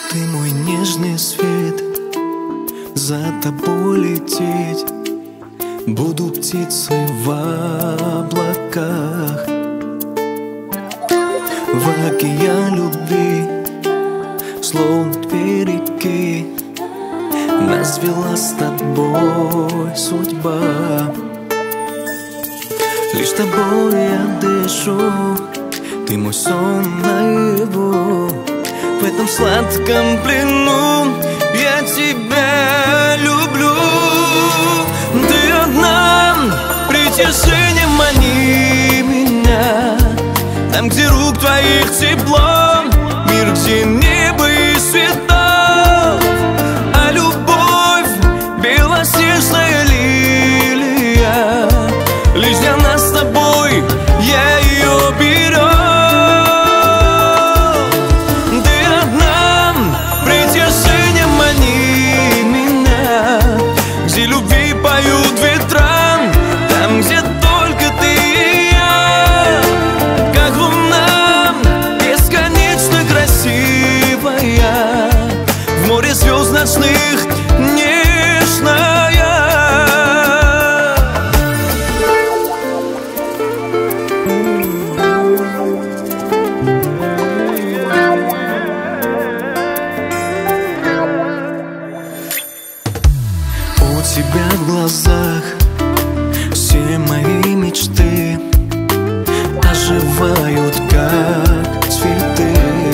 Ты мой нежный свет, за тобой лететь. Буду птицей в облаках, в океан любви, словно две реки. Нас вела с тобой судьба. Лишь тобой я дышу, ты мой сон наяву. В этом сладком плену я тебя люблю. Ты одна, притяжением мани меня. Там, где рук твоих тепло, мир, где небо и светов. А любовь белоснежная лилия, лишь для нас с тобой я ее беру. Любви поют ветра, там, где только ты и я. Как луна, бесконечно красивая, в море звезд ночных нежная. У тебя в глазах все мои мечты оживают, как цветы.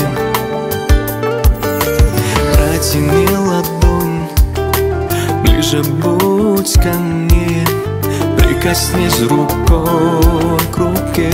Протяни ладонь, ближе будь ко мне, прикоснись рукой к руке.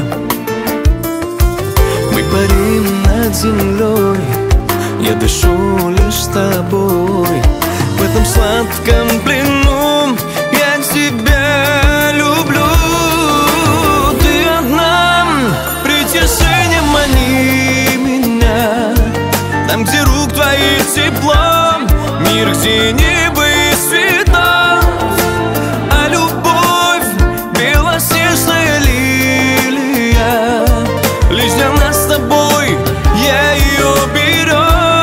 Мы парим над землей, я дышу лишь с тобой. В этом сладком плену я тебя люблю. Ты одна, притяжением мани меня. Там, где рук твоих тепло, мир, где небо и светов. А любовь белоснежная лилия, лишь для нас с тобой я ее беру.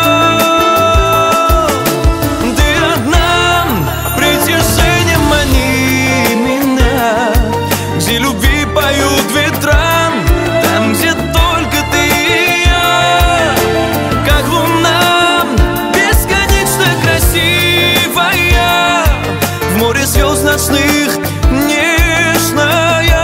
Поют ветра, там, где только ты и я. Как луна, бесконечно красивая, в море звезд ночных нежная.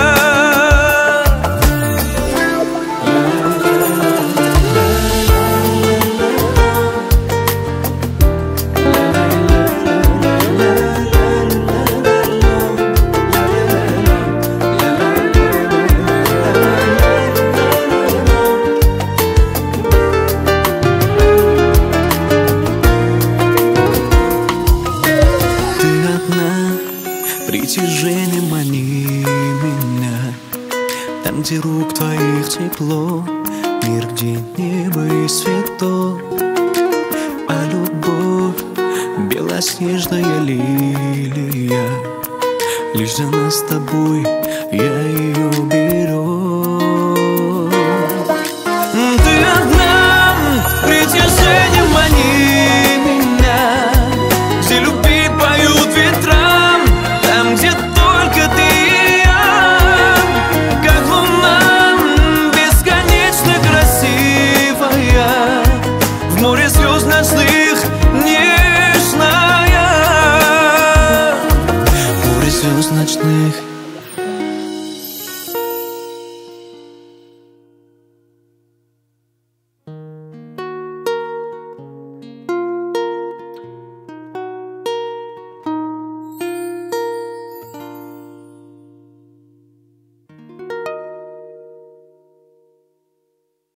Притяжение мани меня. Там, где рук твоих тепло, мир, где небо и светло. А любовь белоснежная лилия, лишь за нас с тобой я ее беру.